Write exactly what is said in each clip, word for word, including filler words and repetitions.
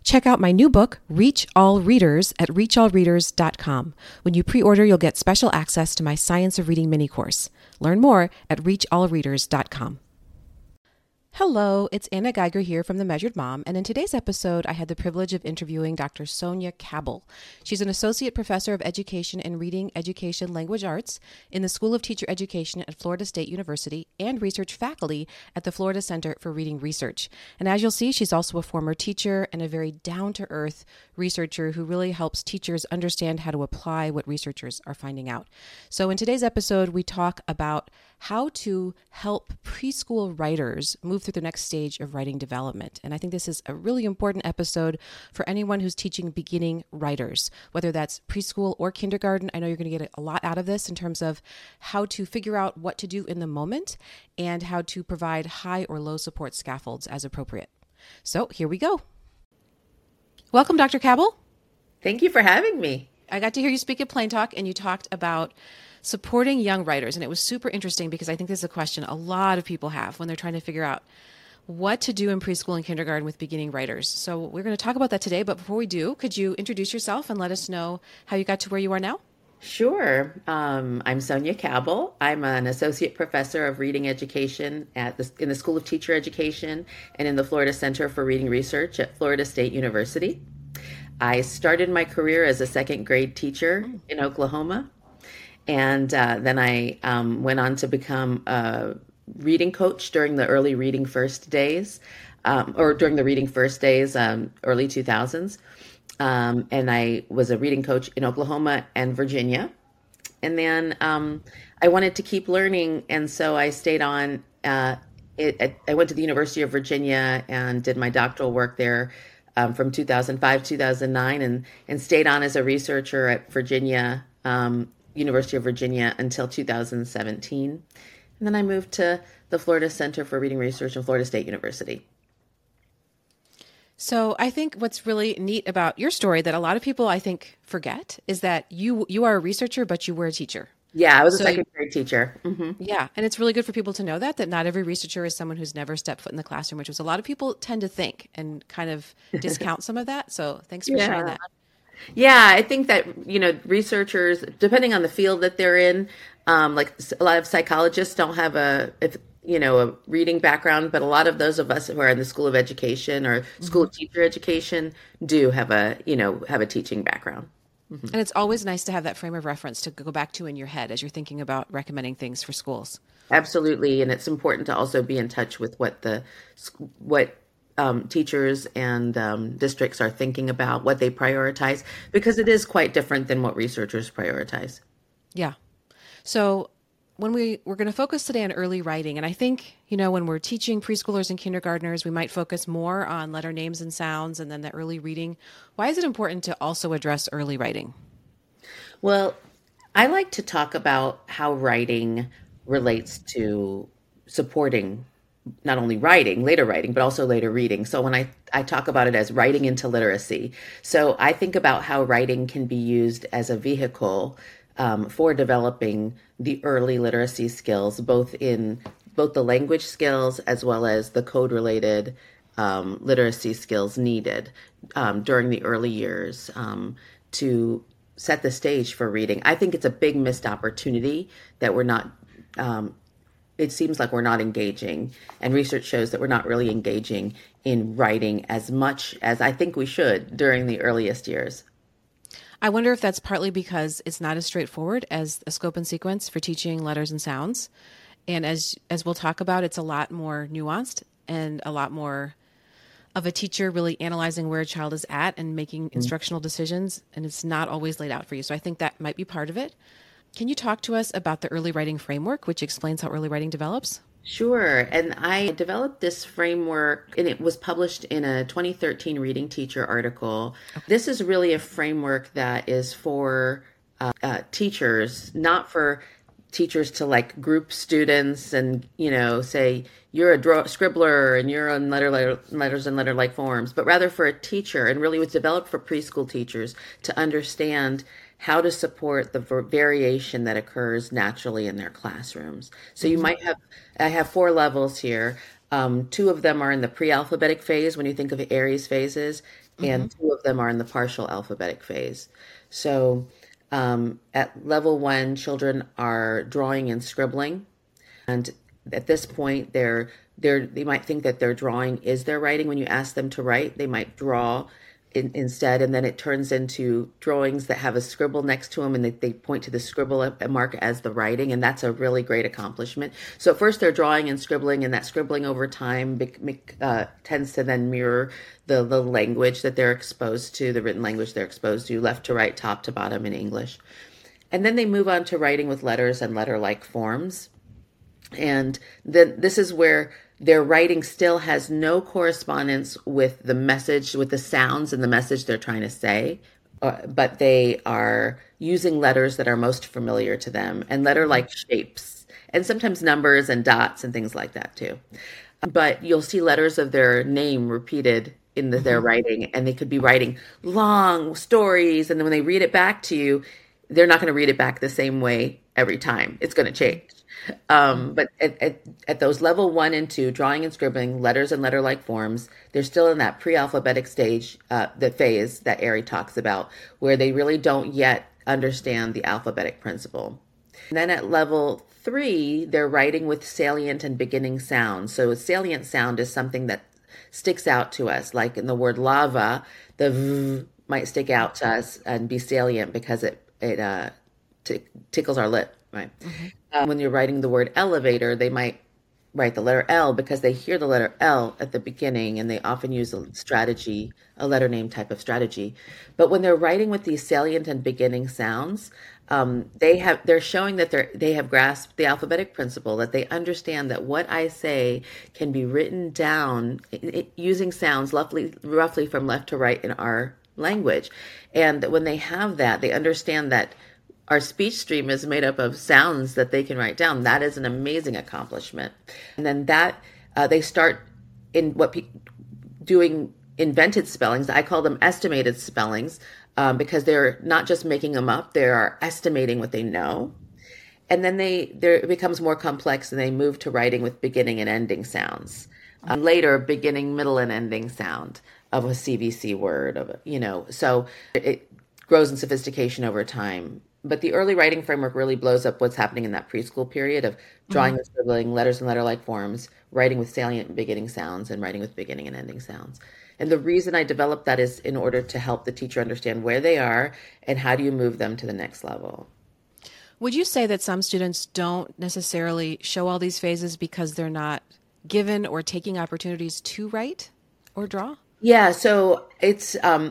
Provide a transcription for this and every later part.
Check out my new book, Reach All Readers, at reach all readers dot com. When you pre-order, you'll get special access to my Science of Reading mini course. Learn more at reach all readers dot com. Hello, it's Anna Geiger here from The Measured Mom, and in today's episode, I had the privilege of interviewing Doctor Sonia Cabell. She's an associate professor of education and reading education language arts in the School of Teacher Education at Florida State University and research faculty at the Florida Center for Reading Research. And as you'll see, she's also a former teacher and a very down-to-earth researcher who really helps teachers understand how to apply what researchers are finding out. So in today's episode, we talk about how to help preschool writers move through the next stage of writing development. And I think this is a really important episode for anyone who's teaching beginning writers, whether that's preschool or kindergarten. I know you're going to get a lot out of this in terms of how to figure out what to do in the moment and how to provide high or low support scaffolds as appropriate. So here we go. Welcome, Doctor Cabell. Thank you for having me. I got to hear you speak at Plain Talk, and you talked about supporting young writers. And it was super interesting because I think this is a question a lot of people have when they're trying to figure out what to do in preschool and kindergarten with beginning writers. So we're going to talk about that today. But before we do, could you introduce yourself and let us know how you got to where you are now? Sure. Um, I'm Sonia Cabell. I'm an associate professor of reading education at the, in the School of Teacher Education and in the Florida Center for Reading Research at Florida State University. I started my career as a second grade teacher in Oklahoma. And uh, then I um, went on to become a reading coach during the early Reading First days, um, or during the Reading First days, um, early two thousands. Um, and I was a reading coach in Oklahoma and Virginia. And then um, I wanted to keep learning, and so I stayed on. Uh, it, I went to the University of Virginia and did my doctoral work there um, from two thousand five, two thousand nine, and, and stayed on as a researcher at Virginia um University of Virginia until two thousand seventeen. And then I moved to the Florida Center for Reading Research in Florida State University. So I think what's really neat about your story that a lot of people, I think, forget is that you you are a researcher, but you were a teacher. Yeah, I was so, a second grade teacher. Mm-hmm. Yeah, and it's really good for people to know that, that not every researcher is someone who's never stepped foot in the classroom, which is a lot of people tend to think and kind of discount some of that. So thanks for yeah. sharing that. Yeah, I think that, you know, researchers, depending on the field that they're in, um, like a lot of psychologists don't have a, if, you know, a reading background, but a lot of those of us who are in the School of Education or School of Teacher Education do have a, you know, have a teaching background. Mm-hmm. And it's always nice to have that frame of reference to go back to in your head as you're thinking about recommending things for schools. Absolutely. And it's important to also be in touch with what the, what, Um, teachers and um, districts are thinking about, what they prioritize, because it is quite different than what researchers prioritize. Yeah. So when we, we're going to focus today on early writing, and I think, you know, when we're teaching preschoolers and kindergartners, we might focus more on letter names and sounds and then the early reading. Why is it important to also address early writing? Well, I like to talk about how writing relates to supporting not only writing, later writing, but also later reading. So when I, I talk about it as writing into literacy, so I think about how writing can be used as a vehicle um, for developing the early literacy skills, both in both the language skills as well as the code-related um, literacy skills needed um, during the early years um, to set the stage for reading. I think it's a big missed opportunity that we're not um, it seems like we're not engaging, and research shows that we're not really engaging in writing as much as I think we should during the earliest years. I wonder if that's partly because it's not as straightforward as a scope and sequence for teaching letters and sounds. And as as we'll talk about, it's a lot more nuanced and a lot more of a teacher really analyzing where a child is at and making mm-hmm. instructional decisions. And it's not always laid out for you. So I think that might be part of it. Can you talk to us about the early writing framework, which explains how early writing develops? Sure. And I developed this framework, and it was published in a twenty thirteen Reading Teacher article. Okay. This is really a framework that is for uh, uh, teachers, not for teachers to like group students and, you know, say, you're a draw- scribbler and you're on letter, letter, letters and letter-like forms, but rather for a teacher, and really was developed for preschool teachers to understand how to support the variation that occurs naturally in their classrooms. So you might have, I have four levels here. Um, two of them are in the pre-alphabetic phase when you think of Aries phases. Mm-hmm. and two of them are in the partial alphabetic phase. So um, at level one, children are drawing and scribbling. And at this point, they're they're they might think that their drawing is their writing. When you ask them to write, they might draw in, instead, and then it turns into drawings that have a scribble next to them, and they, they point to the scribble mark as the writing, and that's a really great accomplishment. So at first, they're drawing and scribbling, and that scribbling over time uh, tends to then mirror the the language that they're exposed to, the written language they're exposed to, left to right, top to bottom in English, and then they move on to writing with letters and letter-like forms. And then this is where their writing still has no correspondence with the message, with the sounds and the message they're trying to say, uh, but they are using letters that are most familiar to them and letter-like shapes, and sometimes numbers and dots and things like that too. But you'll see letters of their name repeated in the, their writing, and they could be writing long stories, and then when they read it back to you, they're not going to read it back the same way every time. It's going to change. Um, but at, at, at those level one and two, drawing and scribbling, letters and letter-like forms, they're still in that pre-alphabetic stage, uh, the phase that Ari talks about, where they really don't yet understand the alphabetic principle. And then at level three, they're writing with salient and beginning sounds. So a salient sound is something that sticks out to us, like in the word lava, the v might stick out to us and be salient because it, it uh, t tickles our lip. Right. Mm-hmm. Um, when you're writing the word elevator, they might write the letter L because they hear the letter L at the beginning, and they often use a strategy, a letter name type of strategy. But when they're writing with these salient and beginning sounds, um, they have they're showing that they're they have grasped the alphabetic principle, that they understand that what I say can be written down it, it, using sounds roughly roughly from left to right in our language, and when they have that, they understand that our speech stream is made up of sounds that they can write down. That is an amazing accomplishment. And then that uh, they start in what pe doing invented spellings. I call them estimated spellings um, because they're not just making them up. They are estimating what they know. And then they there it becomes more complex, and they move to writing with beginning and ending sounds. Um, later, beginning, middle, and ending sound of a C V C word. Of a, you know, so it grows in sophistication over time. But the early writing framework really blows up what's happening in that preschool period of drawing mm-hmm. and scribbling, letters and letter-like forms, writing with salient and beginning sounds, and writing with beginning and ending sounds. And the reason I developed that is in order to help the teacher understand where they are and how do you move them to the next level. Would you say that some students don't necessarily show all these phases because they're not given or taking opportunities to write or draw? Yeah, so it's um,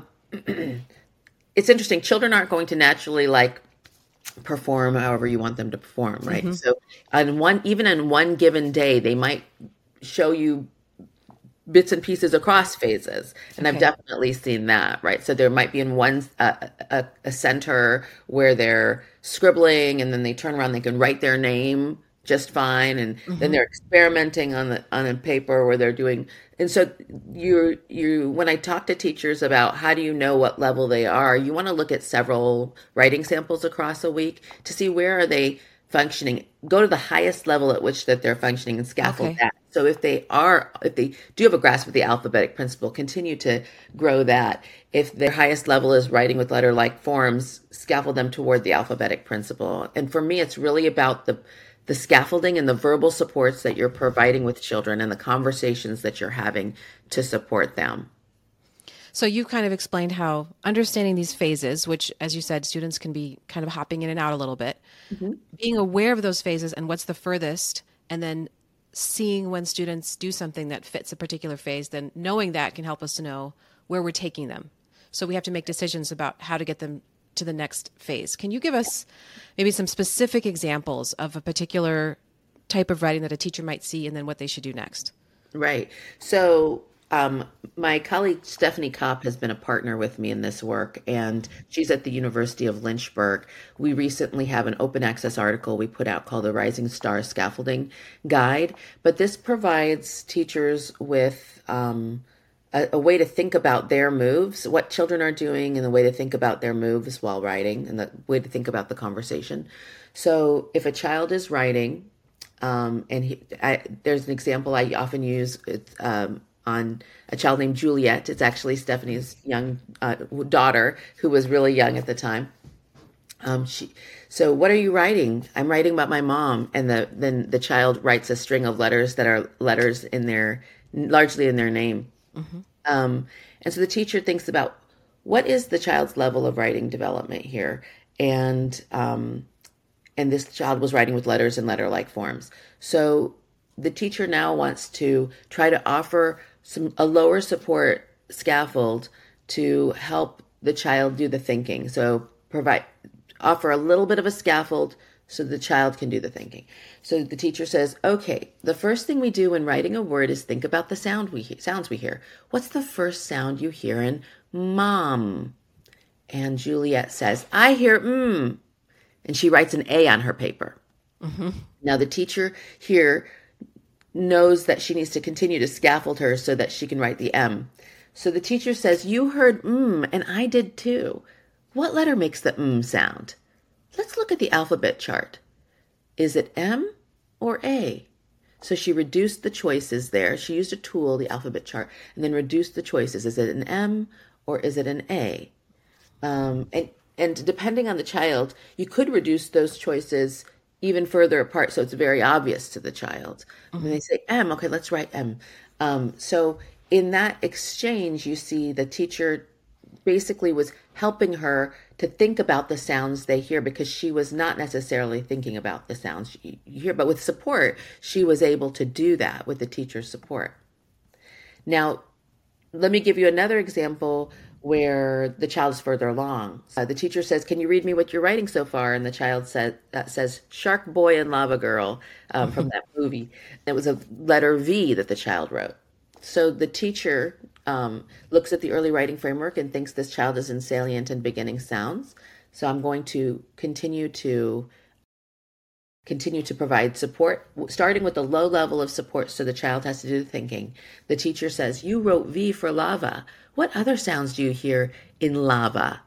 it's interesting. Children aren't going to naturally like perform however you want them to perform, right? Mm-hmm. So on one, even on one given day, they might show you bits and pieces across phases. And okay. I've definitely seen that, right? So there might be in one, uh, a, a center where they're scribbling, and then they turn around, they can write their name just fine. And mm-hmm. then they're experimenting on the, on a paper where they're doing, and so you, you, when I talk to teachers about how do you know what level they are, you want to look at several writing samples across a week to see where are they functioning, go to the highest level at which that they're functioning and scaffold okay. that. So if they are, if they do have a grasp of the alphabetic principle, continue to grow that. If their highest level is writing with letter-like forms, scaffold them toward the alphabetic principle. And for me, it's really about the the scaffolding and the verbal supports that you're providing with children and the conversations that you're having to support them. So you kind of explained how understanding these phases, which, as you said, students can be kind of hopping in and out a little bit, mm-hmm. being aware of those phases and what's the furthest, and then seeing when students do something that fits a particular phase, then knowing that can help us to know where we're taking them. So we have to make decisions about how to get them to the next phase. Can you give us maybe some specific examples of a particular type of writing that a teacher might see and then what they should do next? Right. So um, my colleague Stephanie Kopp has been a partner with me in this work, and she's at the University of Lynchburg. We recently have an open access article we put out called the Rising Star Scaffolding Guide, but this provides teachers with um, A, a way to think about their moves, what children are doing, and the way to think about their moves while writing, and the way to think about the conversation. So if a child is writing, um, and he, I, there's an example I often use it's, um, on a child named Juliet. It's actually Stephanie's young uh, daughter, who was really young at the time. Um, she, so what are you writing? I'm writing about my mom. And the, then the child writes a string of letters that are letters in their, largely in their name. Mm-hmm. Um, and so the teacher thinks about what is the child's level of writing development here? And, um, and this child was writing with letters in letter-like forms. So the teacher now wants to try to offer some, a lower support scaffold to help the child do the thinking. So provide, offer a little bit of a scaffold so the child can do the thinking. So the teacher says, okay, the first thing we do when writing a word is think about the sound we he- sounds we hear. What's the first sound you hear in mom? And Juliet says, I hear mm. And she writes an A on her paper. Mm-hmm. Now the teacher here knows that she needs to continue to scaffold her so that she can write the M. So the teacher says, you heard mm, and I did too. What letter makes the mm sound? Let's look at the alphabet chart. Is it M or A? So she reduced the choices there. She used a tool, the alphabet chart, and then reduced the choices. Is it an M or is it an A? Um, and, and depending on the child, you could reduce those choices even further apart so it's very obvious to the child. Mm-hmm. When they say M, okay, let's write M. Um, so in that exchange, you see the teacher basically was helping her to think about the sounds they hear because she was not necessarily thinking about the sounds you hear. But with support, she was able to do that with the teacher's support. Now, let me give you another example where the child is further along. Uh, the teacher says, can you read me what you're writing so far? And the child said, uh, says, Shark Boy and Lava Girl um, from that movie. It was a letter V that the child wrote. So the teacher um, looks at the early writing framework and thinks this child is in salient and beginning sounds. So I'm going to continue to continue to provide support, starting with a low level of support so the child has to do the thinking. The teacher says, you wrote V for lava. What other sounds do you hear in lava?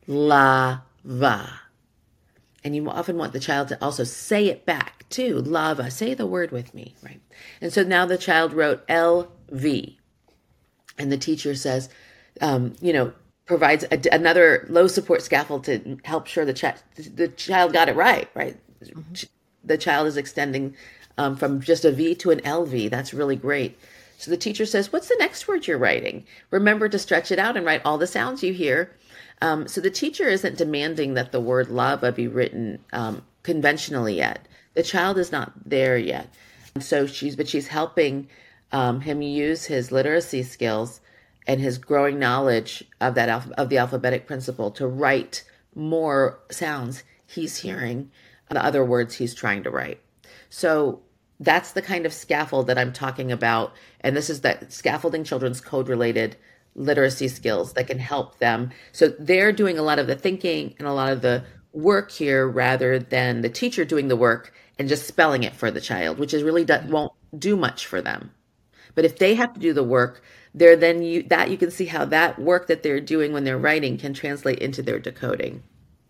Lava. And you often want the child to also say it back too. Lava. Say the word with me, right? And so now the child wrote L V. And the teacher says, um, you know, provides a, another low support scaffold to help sure the, ch- the child got it right, right? Mm-hmm. The child is extending um, from just a V to an L V. That's really great. So the teacher says, what's the next word you're writing? Remember to stretch it out and write all the sounds you hear. Um, so the teacher isn't demanding that the word lava be written um, conventionally yet. The child is not there yet. So she's, but she's helping um, him use his literacy skills and his growing knowledge of that alph- of the alphabetic principle to write more sounds he's hearing, the other words he's trying to write. So that's the kind of scaffold that I'm talking about. And this is that scaffolding children's code-related literacy skills that can help them. So they're doing a lot of the thinking and a lot of the work here rather than the teacher doing the work and just spelling it for the child, which is really do- won't do much for them. But if they have to do the work, they're then you that you can see how that work that they're doing when they're writing can translate into their decoding.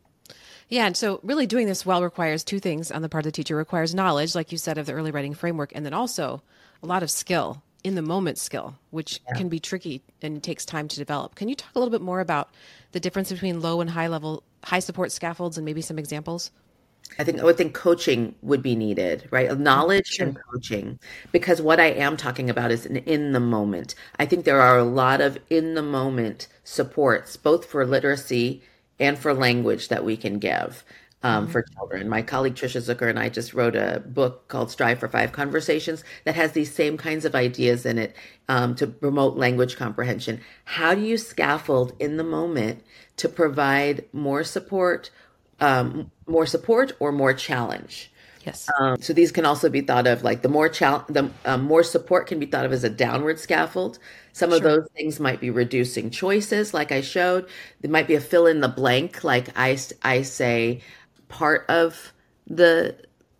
Yeah, and so really doing this well requires two things on the part of the teacher. It requires knowledge, like you said, of the early writing framework, and then also a lot of skill, in the moment skill, which yeah. can be tricky and takes time to develop. Can you talk a little bit more about the difference between low and high level, high support scaffolds and maybe some examples? I think I would think coaching would be needed, right? Knowledge sure. and coaching, because what I am talking about is an in the moment. I think there are a lot of in the moment supports, both for literacy and for language that we can give um, mm-hmm. for children. My colleague Tricia Zucker and I just wrote a book called Strive for Five Conversations that has these same kinds of ideas in it um, to promote language comprehension. How do you scaffold in the moment to provide more support, um, more support or more challenge? Yes. Um, so these can also be thought of like the more chal- the um, more support can be thought of as a downward scaffold. Some of sure. those things might be reducing choices, like I showed. There might be a fill in the blank, like I, I say part of the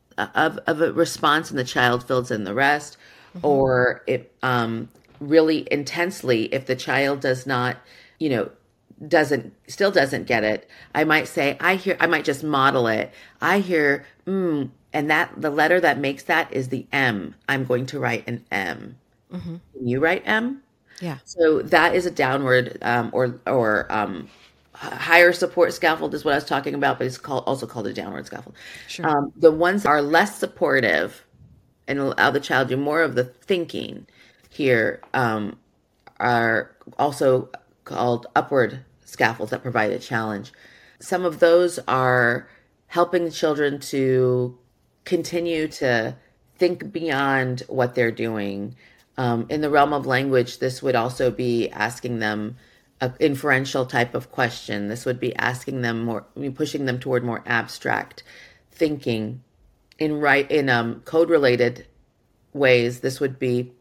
of of a response and the child fills in the rest, mm-hmm. or it um, really intensely if the child does not, you know, doesn't still doesn't get it. I might say I hear. I might just model it. I hear mm. And that the letter that makes that is the M. I'm going to write an M. Mm-hmm. Can you write M? Yeah. So that is a downward um, or or um, higher support scaffold is what I was talking about, but it's called also called a downward scaffold. Sure. Um, the ones that are less supportive and allow the child to do more of the thinking here um, are also called upward scaffolds that provide a challenge. Some of those are helping children to continue to think beyond what they're doing. Um, in the realm of language, this would also be asking them an inferential type of question. This would be asking them more, pushing them toward more abstract thinking. In right in um, code related ways, this would be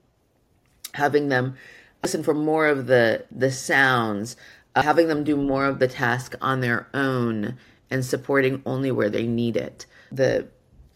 having them listen for more of the the sounds, uh, having them do more of the task on their own, and supporting only where they need it. The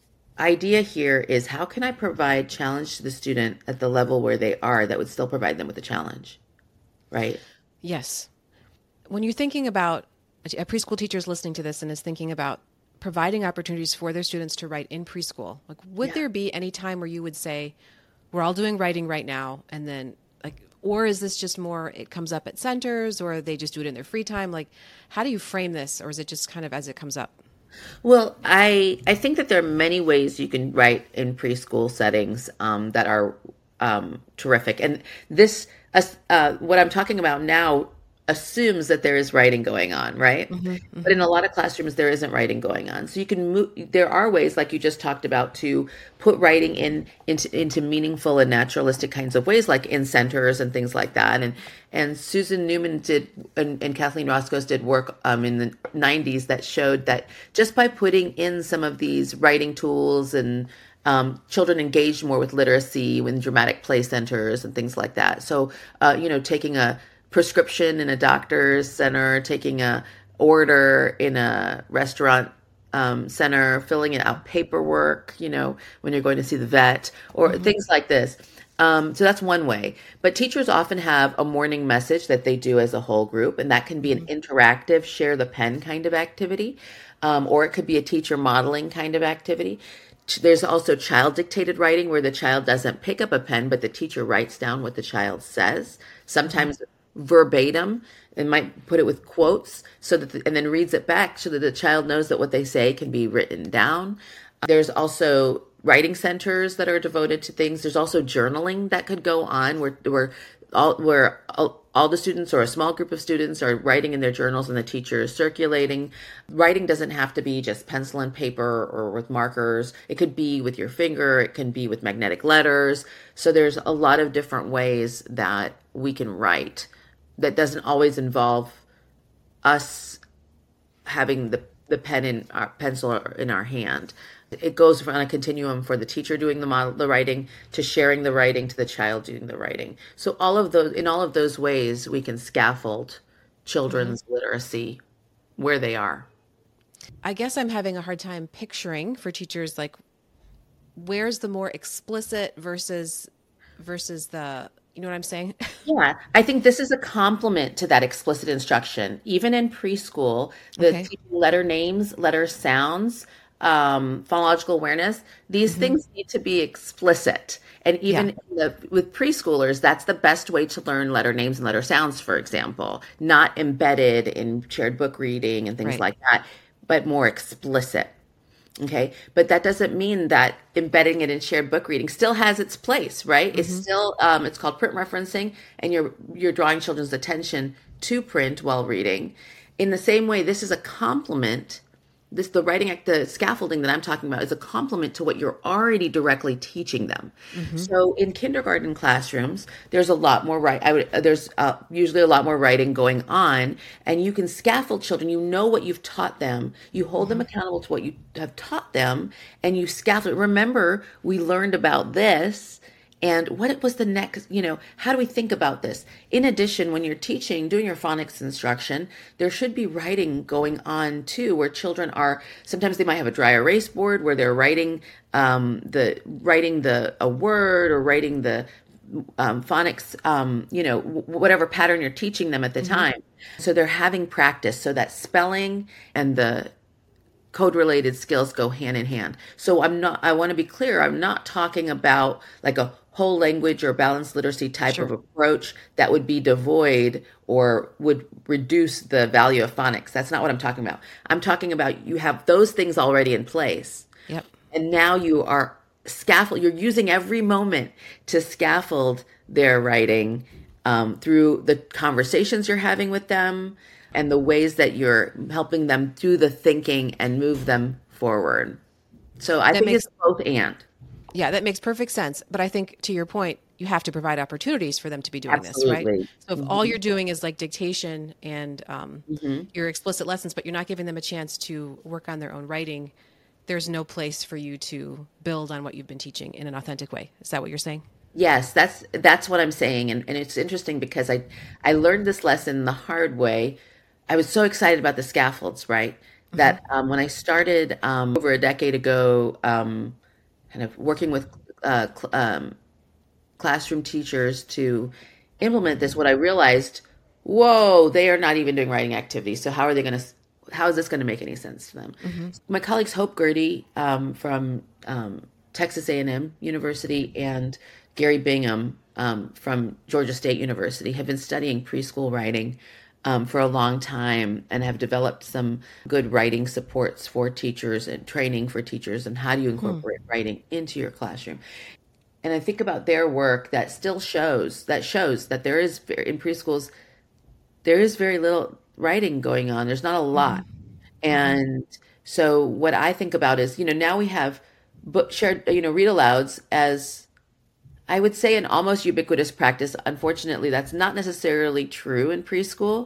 idea here is, how can I provide challenge to the student at the level where they are that would still provide them with a challenge, right? Yes. When you're thinking about a preschool teacher is listening to this and is thinking about providing opportunities for their students to write in preschool, like, would Yeah. there be any time where you would say, we're all doing writing right now, and then like, or is this just more, it comes up at centers, or they just do it in their free time? Like, how do you frame this, or is it just kind of as it comes up? Well, I I think that there are many ways you can write in preschool settings um, that are um, terrific, and this uh, uh, what I'm talking about now assumes that there is writing going on, right? Mm-hmm, mm-hmm. But in a lot of classrooms, there isn't writing going on. So you can move. There are ways, like you just talked about, to put writing in into into meaningful and naturalistic kinds of ways, like in centers and things like that. And and Susan Newman did, and, and Kathleen Roscoe did work um, in the nineties that showed that just by putting in some of these writing tools and Um, children engaged more with literacy in dramatic play centers and things like that. So, uh, you know, taking a prescription in a doctor's center, taking a order in a restaurant um, center, filling it out paperwork, you know, when you're going to see the vet, or mm-hmm. things like this. Um, so that's one way. But teachers often have a morning message that they do as a whole group, and that can be an interactive, share the pen kind of activity, um, or it could be a teacher modeling kind of activity. There's also child dictated writing, where the child doesn't pick up a pen, but the teacher writes down what the child says, sometimes mm-hmm. verbatim, and might put it with quotes, so that the, and then reads it back so that the child knows that what they say can be written down. There's also writing centers that are devoted to things. There's also journaling that could go on, where where all where all, all the students, or a small group of students, are writing in their journals and the teacher is circulating. Writing doesn't have to be just pencil and paper or with markers. It could be with your finger. It can be with magnetic letters. So there's a lot of different ways that we can write that doesn't always involve us having the, the pen in our pencil in our hand. It goes on a continuum for the teacher doing the model, the writing, to sharing the writing, to the child doing the writing. So all of those, in all of those ways, we can scaffold children's mm-hmm. literacy where they are. I guess I'm having a hard time picturing for teachers, like, where's the more explicit versus versus the, you know what I'm saying? Yeah, I think this is a complement to that explicit instruction. Even in preschool, the Okay. letter names, letter sounds, um, phonological awareness, these mm-hmm. things need to be explicit. And even Yeah. in the, with preschoolers, that's the best way to learn letter names and letter sounds, for example, not embedded in shared book reading and things Right. like that, but more explicit. Okay. But that doesn't mean that embedding it in shared book reading still has its place, right? Mm-hmm. It's still, um, it's called print referencing, and you're, you're drawing children's attention to print while reading. In the same way, this is a complement. This, the writing act, the scaffolding that I'm talking about, is a complement to what you're already directly teaching them. Mm-hmm. So in kindergarten classrooms, there's a lot more write. I would, there's uh, usually a lot more writing going on, and you can scaffold children. You know what you've taught them. You hold mm-hmm. them accountable to what you have taught them, and you scaffold. Remember, we learned about this. And what was the next, you know, how do we think about this? In addition, when you're teaching, doing your phonics instruction, there should be writing going on too, where children are, sometimes they might have a dry erase board where they're writing um, the, writing the, a word, or writing the um, phonics, um, you know, w- whatever pattern you're teaching them at the mm-hmm. time. So they're having practice, so that spelling and the code related skills go hand in hand. So I'm not, I want to be clear, I'm not talking about like a whole language or balanced literacy type Sure. of approach that would be devoid or would reduce the value of phonics. That's not what I'm talking about. I'm talking about you have those things already in place. Yep. And now you are scaffold, you're using every moment to scaffold their writing um, through the conversations you're having with them and the ways that you're helping them do the thinking and move them forward. So I That think makes- it's both and. Yeah, that makes perfect sense. But I think to your point, you have to provide opportunities for them to be doing Absolutely. this, right? So if all you're doing is like dictation and um, your explicit lessons, but you're not giving them a chance to work on their own writing, there's no place for you to build on what you've been teaching in an authentic way. Is that what you're saying? Yes, that's that's what I'm saying. And, and it's interesting because I, I learned this lesson the hard way. I was so excited about the scaffolds, right? That um, when I started um, over a decade ago, um, kind of working with uh, cl- um, classroom teachers to implement this, what I realized, whoa, they are not even doing writing activities. So how are they going to, how is this going to make any sense to them? Mm-hmm. My colleagues, Hope Gertie um, from um, Texas A and M University and Gary Bingham um, from Georgia State University have been studying preschool writing um, for a long time and have developed some good writing supports for teachers and training for teachers and how do you incorporate hmm. writing into your classroom. And I think about their work that still shows that shows that there is in preschools, there is very little writing going on. There's not a lot. Mm-hmm. And so what I think about is, you know, now we have book shared, you know, read alouds as I would say an almost ubiquitous practice. Unfortunately, that's not necessarily true in preschool.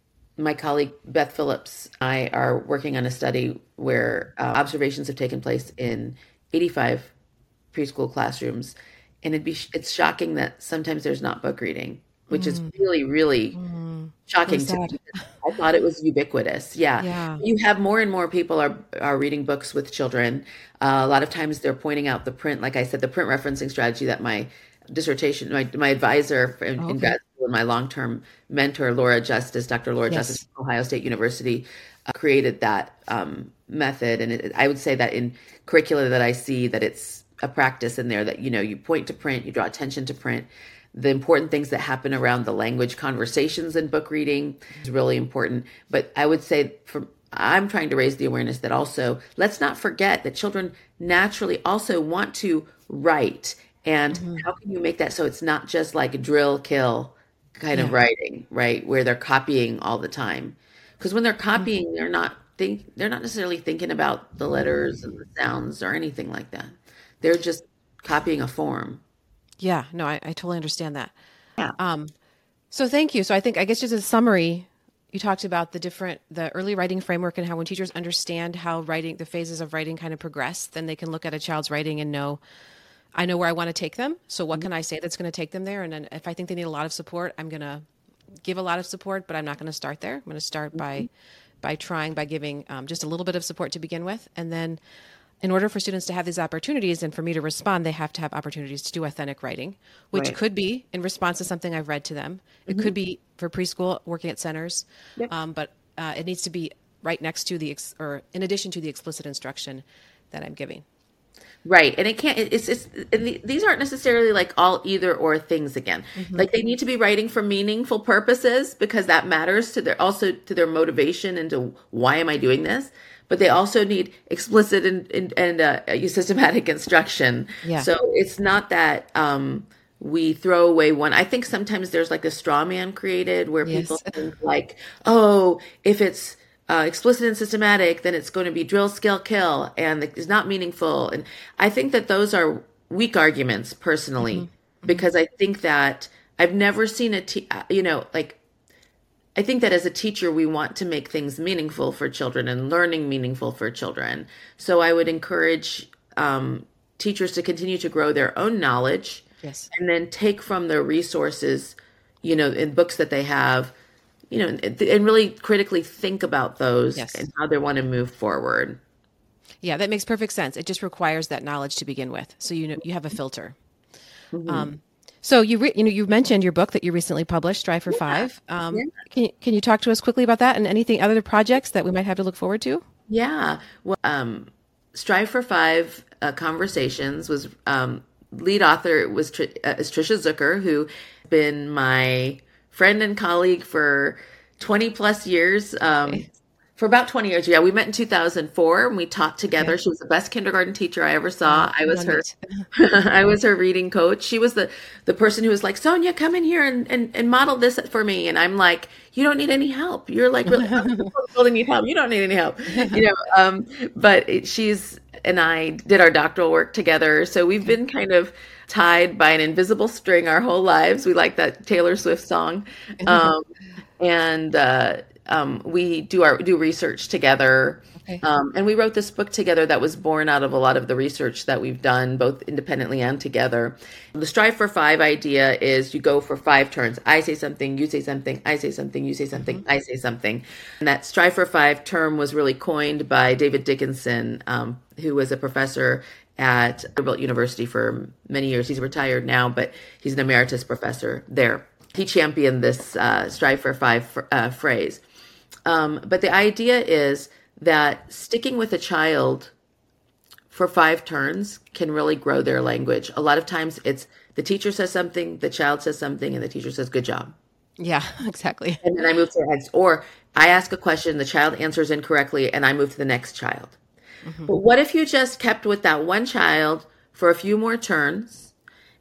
My colleague Beth Phillips and I are working on a study where uh, observations have taken place in eighty-five preschool classrooms, and it'd be it's shocking that sometimes there's not book reading, which mm. is really, really mm. shocking to me. I thought it was ubiquitous. Yeah. yeah. You have more and more people are are reading books with children. Uh, a lot of times they're pointing out the print, like I said, the print referencing strategy that my dissertation, my, my advisor in, okay. in grad school and my long-term mentor, Laura Justice, Doctor Laura yes. Justice from Ohio State University, uh, created that um, method. And it, I would say that in curricula that I see that it's a practice in there that, you know, you point to print, you draw attention to print. The important things that happen around the language conversations in book reading is really important. But I would say from I'm trying to raise the awareness that also let's not forget that children naturally also want to write. And mm-hmm. how can you make that so it's not just like a drill kill kind yeah. of writing, right? Where they're copying all the time. Because when they're copying, mm-hmm. they're not think they're not necessarily thinking about the letters and the sounds or anything like that. They're just copying a form. Yeah, no, I, I totally understand that. Yeah. Um, so thank you. So I think, I guess just as a summary, you talked about the different, the early writing framework and how when teachers understand how writing, the phases of writing kind of progress, then they can look at a child's writing and know, I know where I want to take them. So what mm-hmm. can I say that's going to take them there? And then if I think they need a lot of support, I'm going to give a lot of support, but I'm not going to start there. I'm going to start mm-hmm. by, by trying, by giving um, just a little bit of support to begin with. And then in order for students to have these opportunities and for me to respond, they have to have opportunities to do authentic writing, which right. could be in response to something I've read to them. It mm-hmm. could be for preschool, working at centers, yep. um, but uh, it needs to be right next to the, ex- or in addition to the explicit instruction that I'm giving. Right. And it can't, it's, it's, and the, these aren't necessarily like all either or things again. Mm-hmm. Like they need to be writing for meaningful purposes because that matters to their, also to their motivation and to why am I doing this? But they also need explicit and, and, and uh, systematic instruction. Yeah. So it's not that um, we throw away one. I think sometimes there's like a straw man created where yes. people think like, oh, if it's uh, explicit and systematic, then it's going to be drill, scale, kill, and it's not meaningful. And I think that those are weak arguments personally, mm-hmm. because I think that I've never seen a, te- you know, like, I think that as a teacher, we want to make things meaningful for children and learning meaningful for children. So I would encourage um, teachers to continue to grow their own knowledge yes. and then take from their resources, you know, in books that they have, you know, and, and really critically think about those yes. and how they want to move forward. Yeah, that makes perfect sense. It just requires that knowledge to begin with. So, you know, you have a filter. Mm-hmm. Um So you re- you know you mentioned your book that you recently published, Strive for yeah. Five. Um, yeah. Can you, can you talk to us quickly about that and anything other projects that we might have to look forward to? Yeah, well, um, Strive for Five uh, Conversations was um, lead author was Tr- uh, is Tricia Zucker, who has been my friend and colleague for twenty plus years. Um, Okay. For about twenty years. Yeah, we met in two thousand four and we taught together. Okay. She was the best kindergarten teacher I ever saw. Wow. I was How her neat. I was her reading coach. She was the the person who was like, Sonia, come in here and, and, and model this for me. And I'm like, you don't need any help. You're like, really, really need help. You don't need any help. You know, um, but it, she's and I did our doctoral work together. So we've been kind of tied by an invisible string our whole lives. We like that Taylor Swift song. Um, and uh Um, we do our do research together, Okay. um, and we wrote this book together that was born out of a lot of the research that we've done, both independently and together. The Strive for Five idea is you go for five turns. I say something, you say something, I say something, you say something, mm-hmm. I say something. And that Strive for Five term was really coined by David Dickinson, um, who was a professor at Vanderbilt University for many years. He's retired now, but he's an emeritus professor there. He championed this uh, Strive for Five uh, phrase. Um, but the idea is that sticking with a child for five turns can really grow their language. A lot of times it's the teacher says something, the child says something, and the teacher says, good job. Yeah, exactly. And then I move to the next. Or I ask a question, the child answers incorrectly, and I move to the next child. Mm-hmm. But what if you just kept with that one child for a few more turns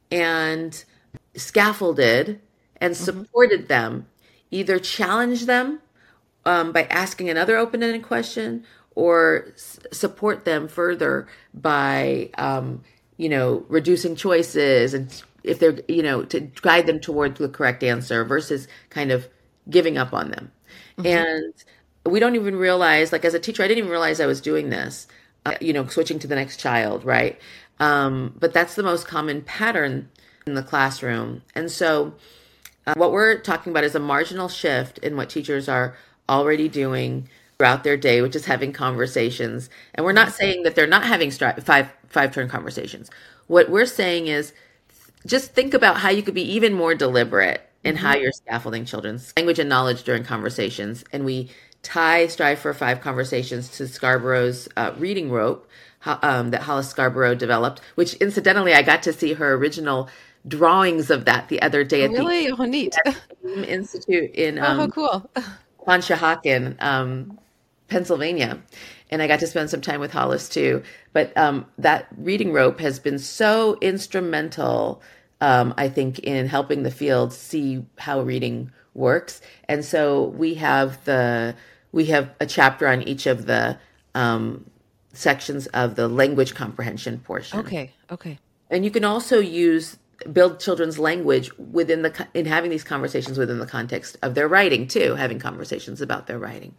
and scaffolded and supported mm-hmm. them, either challenge them Um, by asking another open-ended question, or s- support them further by, um, you know, reducing choices, and if they're, you know, to guide them toward the correct answer versus kind of giving up on them. Mm-hmm. And we don't even realize, like as a teacher, I didn't even realize I was doing this, uh, you know, switching to the next child, right? Um, but that's the most common pattern in the classroom. And so uh, what we're talking about is a marginal shift in what teachers are already doing throughout their day, which is having conversations. And we're not saying that they're not having stri- five five turn conversations. What we're saying is just think about how you could be even more deliberate in mm-hmm. how you're scaffolding children's language and knowledge during conversations. And we tie Strive for Five conversations to Scarborough's uh, reading rope um, that Hollis Scarborough developed, which incidentally, I got to see her original drawings of that the other day. Oh, at really? the Oh, neat. Institute in um, oh, how cool. Conshohocken, um, Pennsylvania. And I got to spend some time with Hollis too. But um, that reading rope has been so instrumental, um, I think, in helping the field see how reading works. And so we have the we have a chapter on each of the um, sections of the language comprehension portion. Okay, okay. And you can also use build children's language within the in having these conversations within the context of their writing too, having conversations about their writing.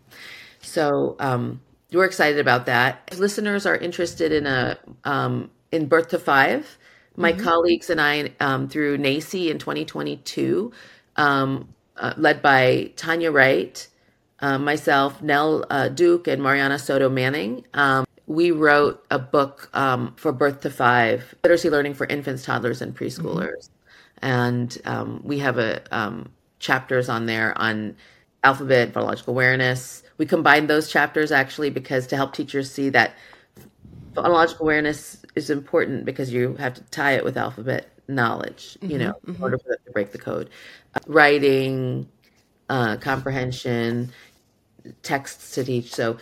So um, we're excited about that. If listeners are interested in a um, in Birth to Five, my mm-hmm. colleagues and I um, through NACCE in twenty twenty-two, um, uh, led by Tanya Wright, uh, myself, Nell uh, Duke, and Mariana Soto Manning. Um, We wrote a book um, for Birth to Five, literacy learning for infants, toddlers, and preschoolers. Mm-hmm. And um, we have a um, chapters on there on alphabet, phonological awareness. We combined those chapters actually because to help teachers see that phonological awareness is important because you have to tie it with alphabet knowledge, you mm-hmm, know, mm-hmm. in order for them to break the code. Uh, writing, uh, comprehension, texts to teach. So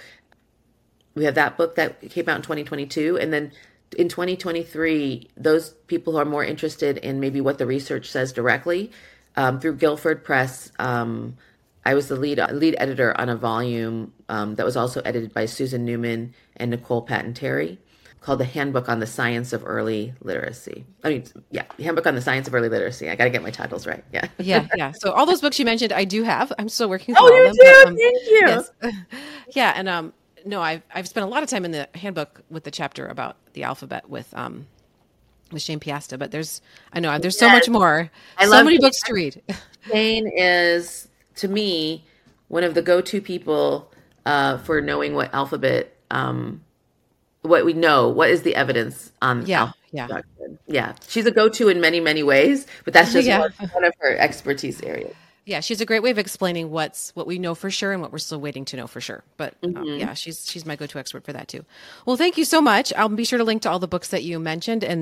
we have that book that came out in twenty twenty-two. And then in twenty twenty-three, those people who are more interested in maybe what the research says directly, um, through Guilford Press, um, I was the lead lead editor on a volume um, that was also edited by Susan Newman and Nicole Patton-Terry called The Handbook on the Science of Early Literacy. I mean, yeah, Handbook on the Science of Early Literacy. I got to get my titles right. Yeah. yeah, yeah. So all those books you mentioned, I do have. I'm still working through oh, all you them. Oh, you do? Um, Thank you. Yes. yeah, and um, no, I've I've spent a lot of time in the handbook with the chapter about the alphabet with um with Shane Piasta, but there's I know there's so yes. much more. I so love many Shane. books to read. Shane is to me one of the go-to people uh, for knowing what alphabet, um, what we know, what is the evidence on yeah, alphabet yeah, production. Yeah. She's a go-to in many many ways, but that's just yeah. one, one of her expertise areas. Yeah, she's a great way of explaining what's what we know for sure and what we're still waiting to know for sure. But mm-hmm. um, yeah, she's she's my go-to expert for that too. Well, thank you so much. I'll be sure to link to all the books that you mentioned, and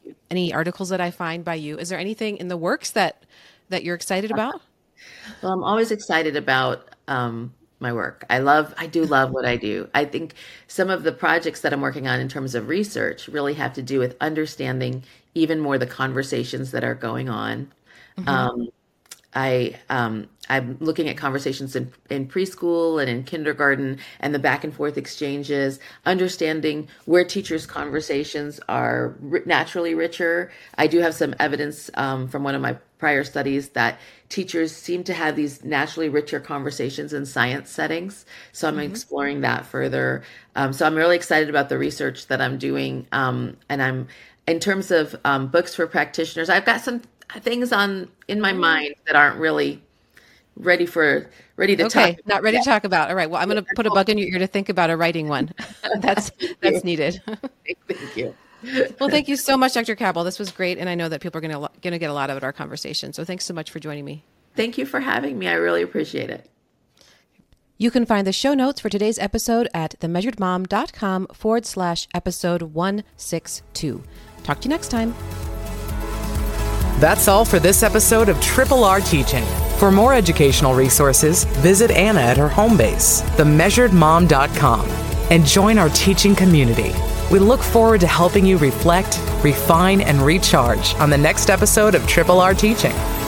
any articles that I find by you. Is there anything in the works that, that you're excited about? Well, I'm always excited about um, my work. I love, I do love what I do. I think some of the projects that I'm working on in terms of research really have to do with understanding even more the conversations that are going on. Mm-hmm. Um, I, um, I'm looking at conversations in, in preschool and in kindergarten and the back and forth exchanges, understanding where teachers' conversations are r- naturally richer. I do have some evidence um, from one of my prior studies that teachers seem to have these naturally richer conversations in science settings. So I'm mm-hmm. exploring that further. Um, so I'm really excited about the research that I'm doing. Um, and I'm, in terms of um, books for practitioners, I've got some things on in my mind that aren't really ready for ready to okay, talk. Not ready yet. to talk about. All right. Well, I'm going to put a bug in your ear to think about a writing one. that's that's needed. Thank you. Well, thank you so much, Doctor Cabell. This was great, and I know that people are going to going to get a lot out of our conversation. So thanks so much for joining me. Thank you for having me. I really appreciate it. You can find the show notes for today's episode at themeasuredmom.com forward slash episode one sixty-two. Talk to you next time. That's all for this episode of Triple R Teaching. For more educational resources, visit Anna at her home base, the measured mom dot com, and join our teaching community. We look forward to helping you reflect, refine, and recharge on the next episode of Triple R Teaching.